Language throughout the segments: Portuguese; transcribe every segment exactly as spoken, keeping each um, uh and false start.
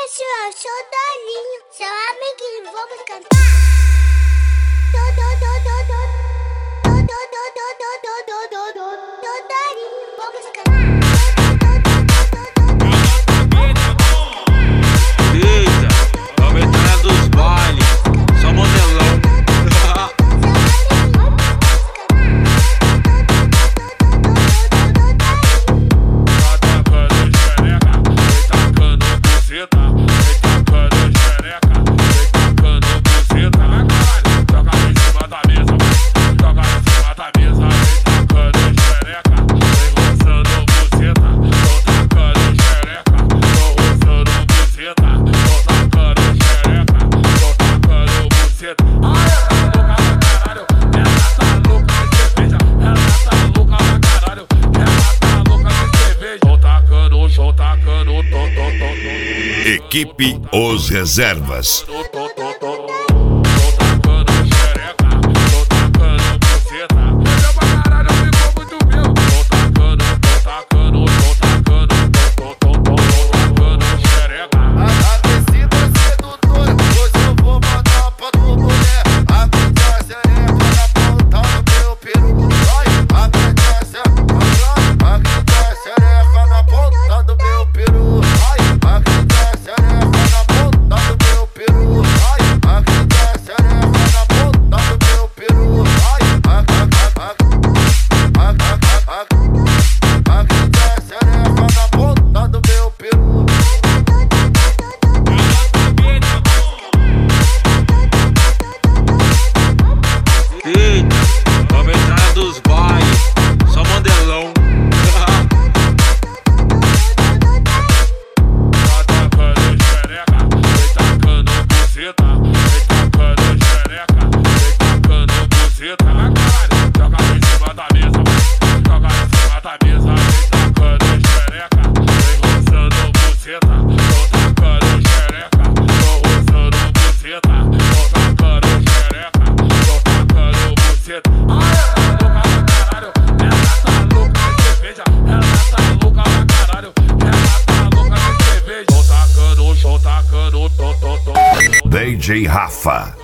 pessoal, sou o Dalinho, seu amiguinho, vamos cantar. Do, do, do, do, do. Do, do, do, do, do, do, do, do. Do, Dalinho, vamos cantar. Eita, vamos entrar dos bailes, só modelão. Equipe Os Reservas. D J Rafa.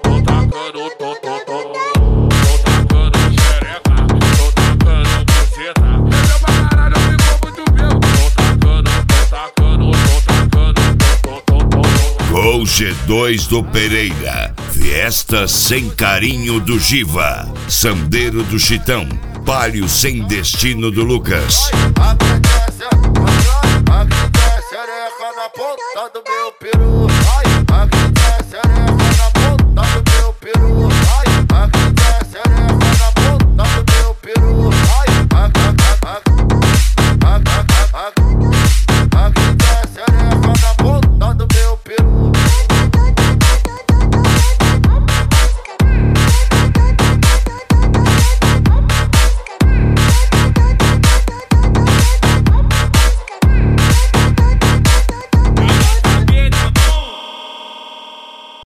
Gol G dois do Pereira. Fiesta sem carinho do Giva. Sandeiro do Chitão. Palio sem destino do Lucas. Na ponta do meu peru, ai, aqui tá xereca na ponta do meu peru.